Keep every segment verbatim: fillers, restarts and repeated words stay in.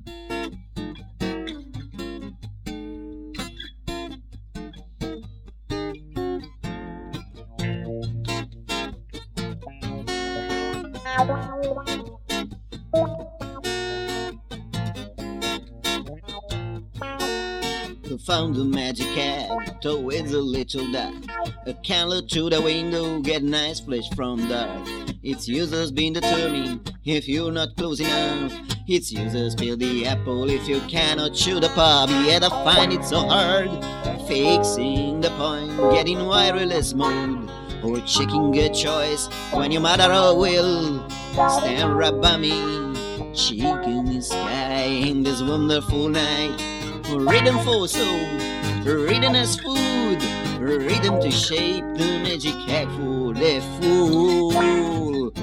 Who found the magic hat towards a little duck? A candle to the window, get nice flesh from dark. Its users been determined if you're not close enough. Its users peel the apple if you cannot chew the pub. Yet I find it so hard fixing the point, getting wireless mode, or checking a choice when your mother will stand right by me. Chicken in the sky in this wonderful night. Rhythm for soul, rhythm as food, rhythm to shape the magic hack for the fool.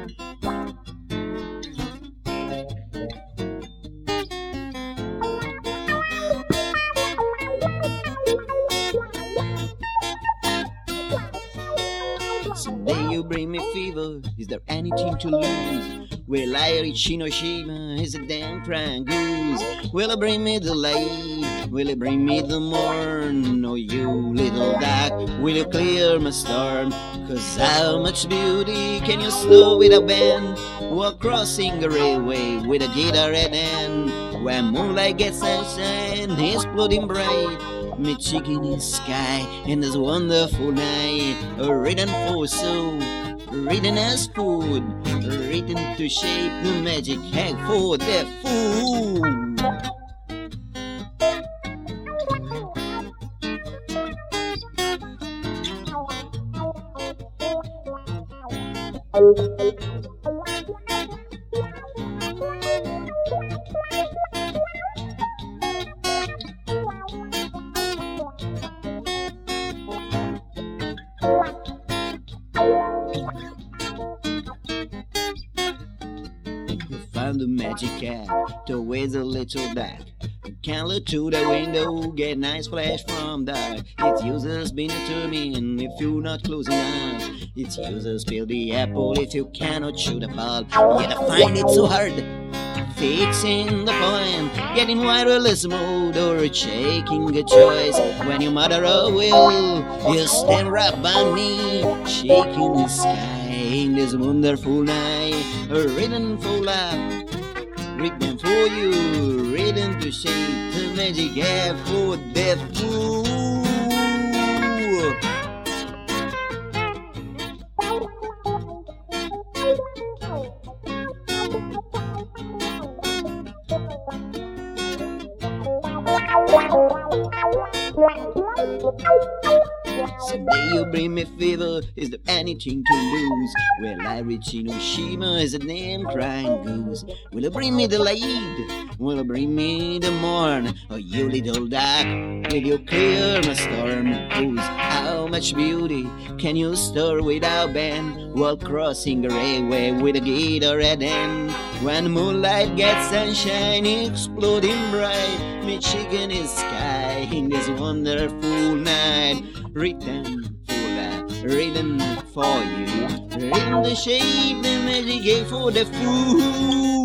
Someday you bring me fever, is there anything to lose? Will I reach Hiroshima? Is a damn crying goose? Will it bring me the light? Will it bring me the morn? Oh, you little duck, will you clear my storm? Cause how much beauty can you slow with a band? While crossing a railway with a guitar at hand, when moonlight gets sunshine, exploding bright. Me chicken in the sky in this wonderful night. A written for soul, written as food, written to shape the magic hack for the fool. Found the magic cat towards a little duck. Can't look to the window, get nice flash from dark. Its users been determined if you're not close enough. Its users peel the apple if you cannot chew the pulp. Yet I find it so hard fixing the point, getting wireless mode or shaking a choice when your mother will you stand right by me, shaking the sky in this wonderful night. A written for love, written for you, written to shape the magic hair for the fool. Someday you bring me fever, is there anything to lose? Will I reach Hiroshima as a damn crying goose? Will it bring me the light? Will it bring me the morn? Oh, you little duck, will you clear my storm? Who's how much beauty can you store without band? While crossing a railway with a guitar at hand, when moonlight gets sunshine exploding bright, me chicken is sky in this wonderful night. Written for life, written for you, written the shape the magic gave for the fool.